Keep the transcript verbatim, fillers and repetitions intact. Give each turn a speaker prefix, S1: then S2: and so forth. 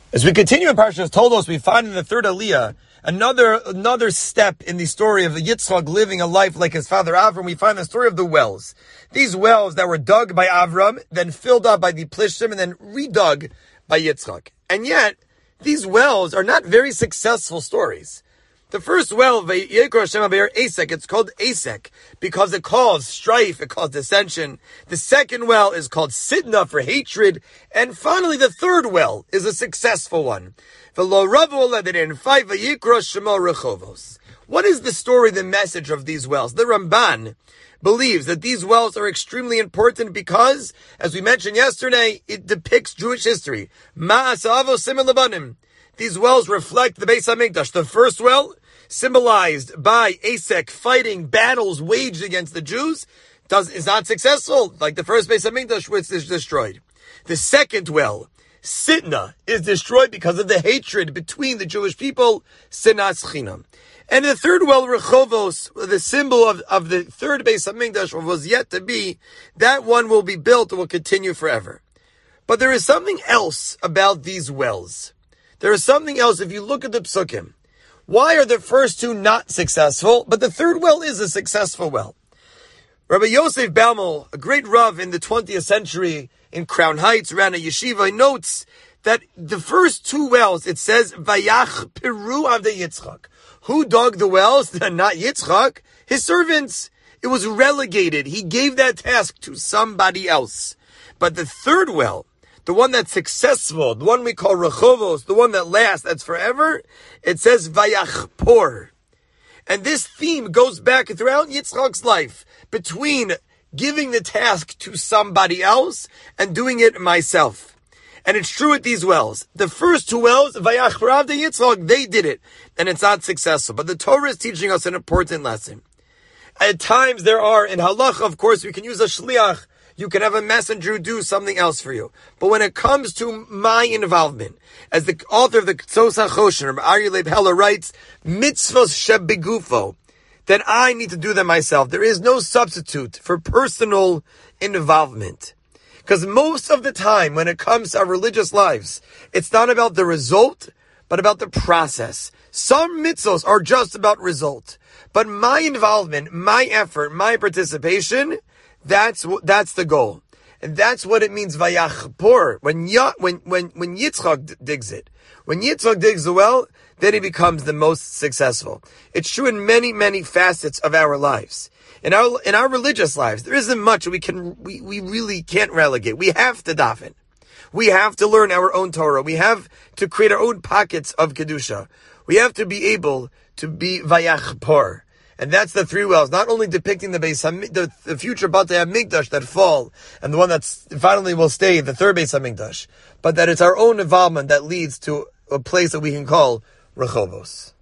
S1: As we continue in Parshas Toldos, we find in the third Aliyah another another step in the story of Yitzchak living a life like his father Avram. We find the story of the wells. These wells that were dug by Avram, then filled up by the Plishtim, and then redug by Yitzchak. And yet, these wells are not very successful stories. The first well, Vayikra Hashem Abayir Asek, it's called Asek because it caused strife, it caused dissension. The second well is called Sidna for hatred. And finally, the third well is a successful one. V'lo Ravu Ledin five Vayikra Shemo Rechovos. What is the story, the message of these wells? The Ramban believes that these wells are extremely important because, as we mentioned yesterday, it depicts Jewish history. Ma'asavo Simen Lebanim. These wells reflect the Beis HaMikdash. The first well, symbolized by Asek fighting battles waged against the Jews, does is not successful, like the first Beis HaMikdash, which is destroyed. The second well, Sitna, is destroyed because of the hatred between the Jewish people, Sinas Chinam. And the third well, Rechovos, the symbol of, of the third Beis HaMikdash, was yet to be, that one will be built and will continue forever. But there is something else about these wells. There is something else if you look at the Psukim. Why are the first two not successful, but the third well is a successful well? Rabbi Yosef Baumel, a great Rav in the twentieth century in Crown Heights, around a yeshiva, notes that the first two wells, it says, Vayach Peru Avdei Yitzchak. Who dug the wells? Not Yitzchak, his servants. It was relegated. He gave that task to somebody else. But the third well, the one that's successful, the one we call Rechovos, the one that lasts, that's forever, it says Vayachpor. And this theme goes back throughout Yitzchak's life, between giving the task to somebody else and doing it myself. And it's true at these wells. The first two wells, Vayachpor Avdei Yitzchak, they did it, and it's not successful. But the Torah is teaching us an important lesson. At times there are, in Halacha, of course, we can use a shliach. You can have a messenger do something else for you. But when it comes to my involvement, as the author of the Ktsos HaChoshen, Aryeh Leib Heller writes, mitzvos shebegufo, that I need to do them myself. There is no substitute for personal involvement. Because most of the time, when it comes to our religious lives, it's not about the result, but about the process. Some mitzvos are just about result. But my involvement, my effort, my participation, That's that's the goal, and that's what it means. Vayachpor, when when when when Yitzchak digs it, when Yitzchak digs the well, then he becomes the most successful. It's true in many many facets of our lives. In our in our religious lives, there isn't much we can we, we really can't relegate. We have to daven, we have to learn our own Torah, we have to create our own pockets of kedusha. We have to be able to be Vayachpor. And that's the three wells, not only depicting the Beis Hamikdash, the, the future Batei HaMikdash that fall, and the one that's finally will stay, the third Beis HaMikdash, but that it's our own involvement that leads to a place that we can call Rechovos.